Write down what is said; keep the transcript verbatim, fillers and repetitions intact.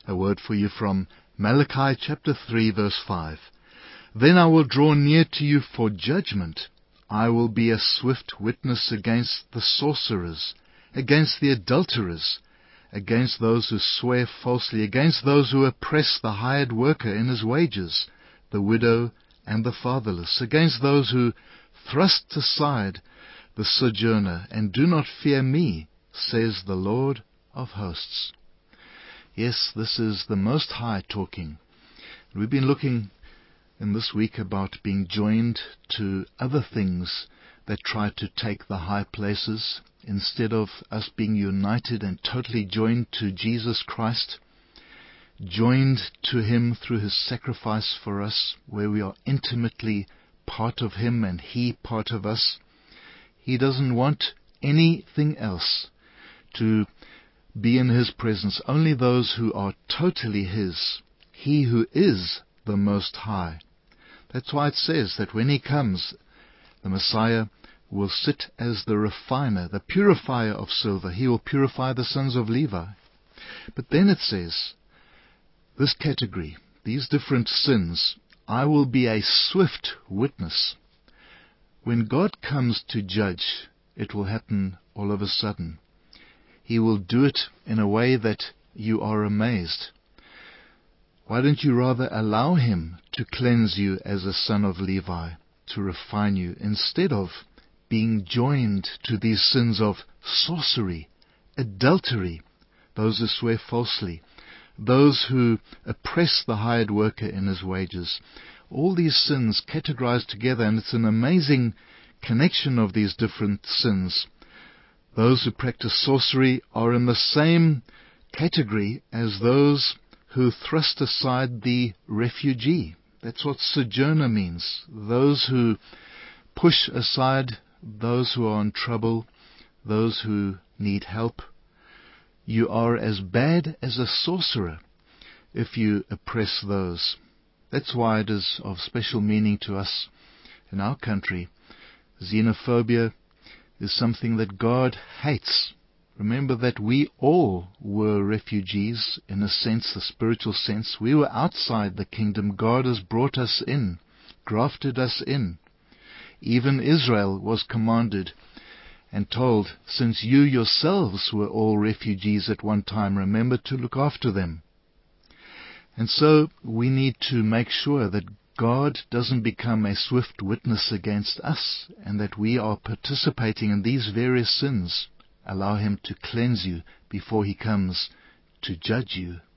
A word for you from Malachi chapter three verse five. Then I will draw near to you for judgment. I will be a swift witness against the sorcerers, against the adulterers, against those who swear falsely, against those who oppress the hired worker in his wages, the widow and the fatherless, against those who thrust aside the sojourner, and do not fear me, says the Lord of hosts. Yes, this is the Most High talking. We've been looking in this week about being joined to other things that try to take the high places, instead of us being united and totally joined to Jesus Christ, joined to Him through His sacrifice for us, where we are intimately part of Him and He part of us. He doesn't want anything else to be in His presence, only those who are totally His, He who is the Most High. That's why it says that when He comes, the Messiah will sit as the refiner, the purifier of silver. He will purify the sons of Levi. But then it says, this category, these different sins, I will be a swift witness. When God comes to judge, it will happen all of a sudden. He will do it in a way that you are amazed. Why don't you rather allow Him to cleanse you as a son of Levi, to refine you, instead of being joined to these sins of sorcery, adultery, those who swear falsely, those who oppress the hired worker in his wages. All these sins categorized together, and it's an amazing connection of these different sins. Those who practice sorcery are in the same category as those who thrust aside the refugee. That's what sojourner means. Those who push aside those who are in trouble, those who need help. You are as bad as a sorcerer if you oppress those. That's why it is of special meaning to us in our country. Xenophobia is something that God hates. Remember that we all were refugees, in a sense, a spiritual sense. We were outside the kingdom. God has brought us in, grafted us in. Even Israel was commanded and told, since you yourselves were all refugees at one time, remember to look after them. And so we need to make sure that God doesn't become a swift witness against us, and that we are participating in these various sins. Allow Him to cleanse you before He comes to judge you.